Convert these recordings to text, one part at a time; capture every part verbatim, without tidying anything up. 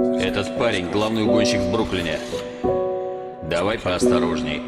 Этот парень главный угонщик в Бруклине. Давай поосторожней.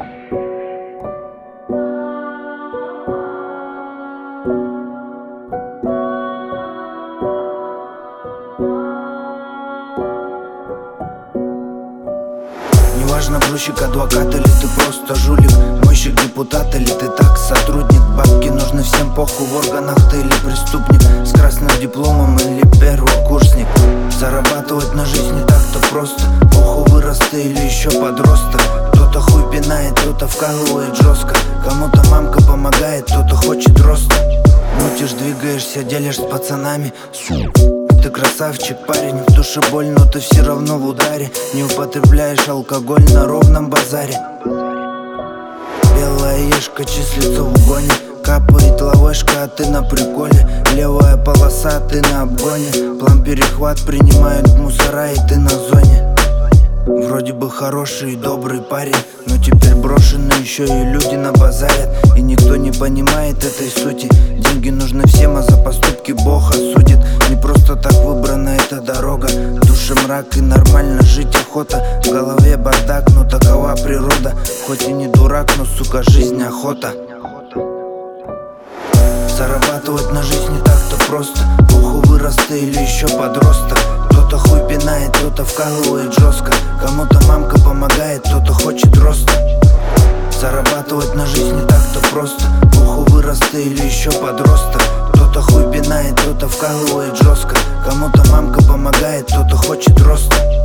Неважно, грузчик, адвокат или ты просто жулик, мойщик, депутат или ты так сотрудник. Бабки нужны всем, похуй, в органах ты или преступник, с красным дипломом или первокурсник. Зарабатывать на жизнь не так-то просто, похуй, вырос ты или еще подросток. Кто-то хуй пинает, кто-то вкалывает жестко, кому-то мамка помогает, кто-то хочет роста. Мутишь, двигаешься, делишь с пацанами. Ты красавчик, парень, в душе боль, но ты все равно в ударе. Не употребляешь алкоголь на ровном базаре. Белая ешка числится в угоне, капает лавешка, а ты на приколе. Левая полоса, ты на обгоне. План перехват принимают мусора, и ты на зоне. Вроде бы хороший и добрый парень, но теперь брошены еще и люди на базарят. И никто не понимает этой сути. Деньги нужны всем, а за поступки Бог осудит. Не просто так выбрана эта дорога. В душе мрак и нормально жить охота. В голове бардак, но такова природа. Хоть и не дурак, но, сука, жизнь охота. Зарабатывать на жизнь не так-то просто, похуй, вырос ты или еще подросток. Кто-то хуй пинает, кто-то вкалывает жестко, кому-то мамка помогает, кто-то хочет роста. Зарабатывать на жизнь не так-то просто, похуй, вырос ты или еще подросток. Кто-то хуй пинает, кто-то вкалывает жестко, кому-то мамка помогает, кто-то хочет роста.